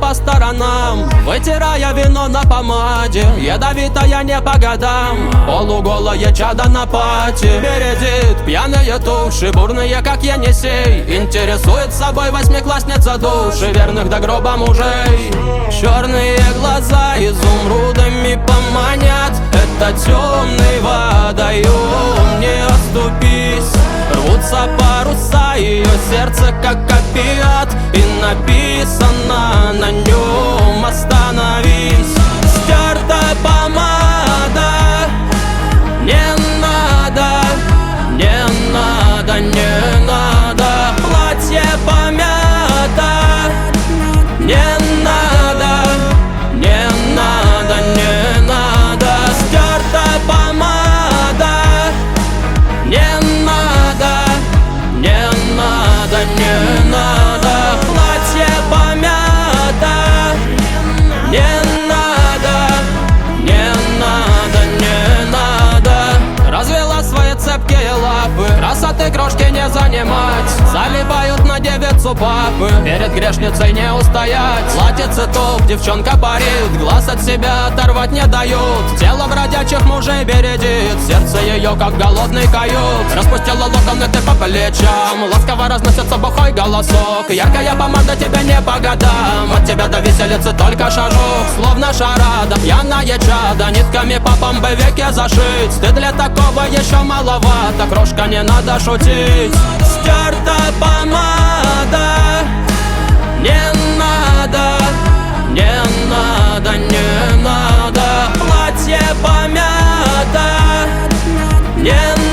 по сторонам, вытирая вино на помаде. Ядовитая не по годам, полуголое чадо на пати. Бередит пьяные туши, бурные как Енисей. Интересует собой восьмиклассница души, верных до гроба мужей. Черные глаза изумрудами поманят, это темный водоем, не оступись. Рвутся паруса, ее сердце как опиат, и написано на нем: остановись. Стертая помада, не надо, не надо, не надо. Платье помято, не надо, не надо, не надо. Стертая помада, не надо, не надо, не надо. Платье помято, не надо, не надо, не надо. Развела свои цепкие лапы, красоты крошки не занимать. Заливают на девицу папы, перед грешницей не устоять. Платьице топ, девчонка парит, глаз от себя оторвать не дают. Тело бродячих мужей бередит, сердце ее как голодный койот. Распустила локоны ты по плечам, ласково разносится бухой голосок. Яркая помада тебе не по годам, от тебя до виселицы только шажок. Словно шарада, пьяная чадо, нитками по помбе веки зашить. Ты для такого еще маловато, крошка, не надо шутить. Стертая помада, не надо, не надо, не надо. Платье помято, не надо.